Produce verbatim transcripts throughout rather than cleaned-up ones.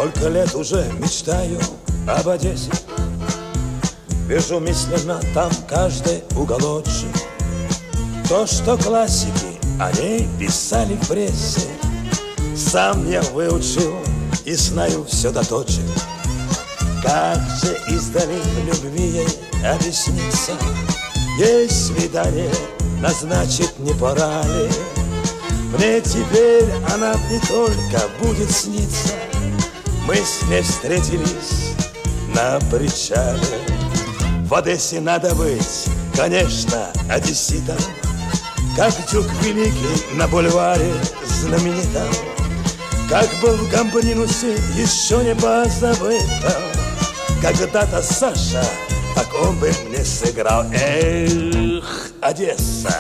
Сколько лет уже мечтаю об Одессе, вижу мысленно там каждый уголочек. То, что классики о ней писали в прессе, сам я выучил и знаю все до точек. Как же издали в любви ей объясниться, ей свидание назначить не пора ли? Мне теперь она не только будет сниться. Мы с ней встретились на причале. В Одессе надо быть, конечно, одесситом, как Дюк Великий на бульваре знаменитом, как был в Гамбринусе еще не позабытом. Когда-то Саша так он бы мне сыграл. Эх, Одесса!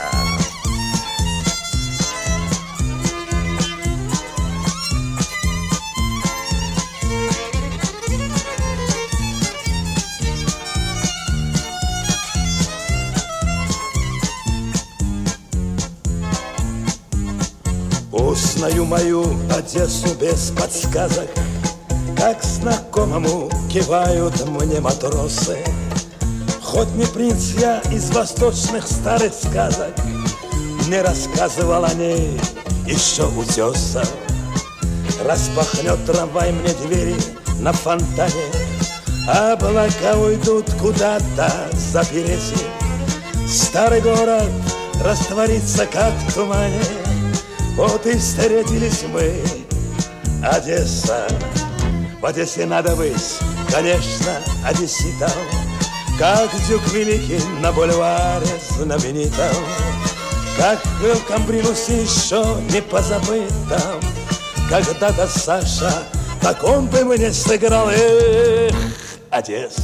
Узнаю мою Одессу без подсказок, как знакомому кивают мне матросы. Хоть не принц я из восточных старых сказок, мне рассказывал о ней еще Утесов. Распахнет трамвай мне двери на фонтане, облака уйдут куда-то за переси. Старый город растворится, как в тумане. Вот и встретились мы, Одесса. В Одессе надо быть, конечно, одесситом, как Дюк Великий на бульваре знаменитом, как в Камбринусе еще не позабытом. Когда-то Саша так он бы мне сыграл. Эх, Одесса!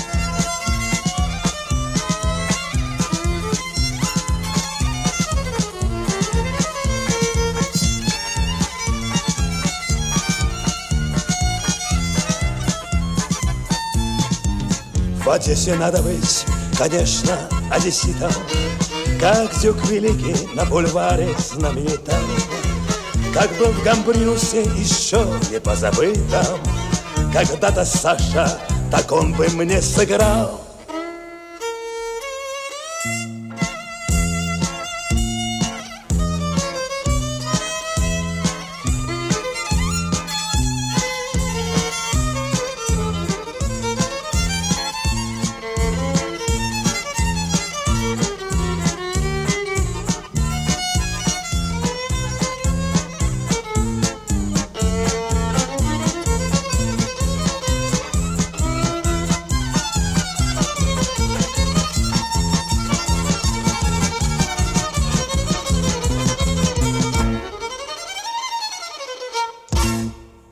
В Одессе надо быть, конечно, одесситом, как Дюк Великий на бульваре знаменитом, как был в Гамбринусе еще не позабытом. Когда-то Саша так он бы мне сыграл.